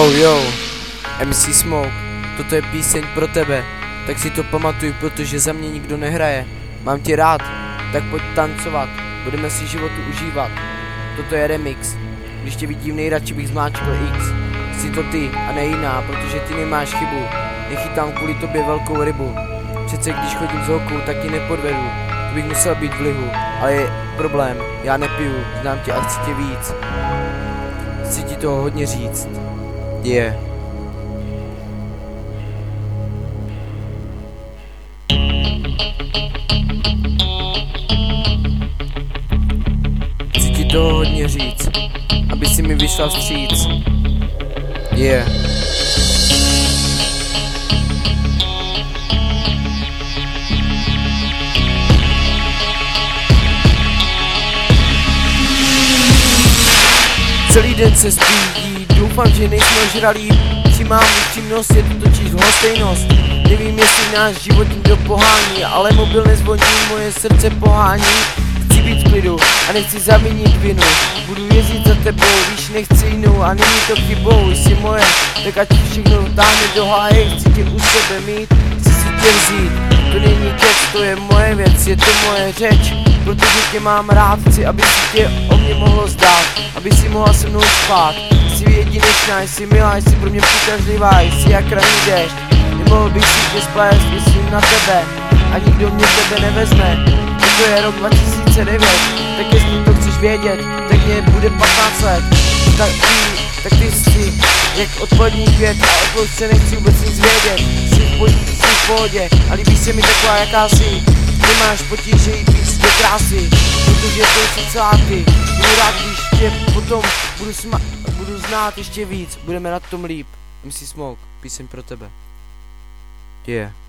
Yo, MC Smoke, toto je píseň pro tebe, tak si to pamatuj, protože za mě nikdo nehraje. Mám tě rád, tak pojď tancovat, budeme si životu užívat. Toto je remix, když tě vidím nejradši bych zmáčkl X. Jsi to ty a ne jiná, protože ty nemáš chybu, nechytám kvůli tobě velkou rybu. Přece když chodím z hokou, tak ti nepodvedu, to bych musel být v lihu, ale je problém, já nepiju, znám tě a chci tě víc. Chci ti toho hodně říct. Yeah. Chci ti toho hodně říct, aby si mi vyšla vstříc. Yeah. Celý den se stýdí, doufám, že nejsme ožralí. Přimám upřímnost, je to totiž lhostejnost. Nevím, jestli náš život někdo pohání, ale mobil nezvoní, moje srdce pohání. Chci být v klidu a nechci zavinit vinu. Budu jezdit za tebou, víš, nechci jinou a není to chybou. Jsi moje, tak ať všechno táhne do háje. Chci tě u sebe mít, chci si tě vzít. To není kec, to je moje věc, je to moje řeč. Protože tě mám rád, chci, aby si tě o mě mohlo zdát, aby si mohla se mnou spát. Jsi jedinečná, jsi milá, jsi pro mě přitažlivá, jsi jak ranní déšť. Nemohl bych si tě splést, myslím na tebe a nikdo mě tebe nevezme. To je rok 2009, tak jestli to chceš vědět, tak mě bude 15 let. Tak ty jsi jak odpolední květ a o tloušce nechci vůbec nic vědět. Jsi v pohodě a líbí se mi taková jaká jsi. Nemáš potíže jít víc do krásy, protože to jsi celá ty. Budu rád, když tě potom budu znát ještě víc, budeme na tom líp. MC Smoke, píseň pro tebe. Yeah.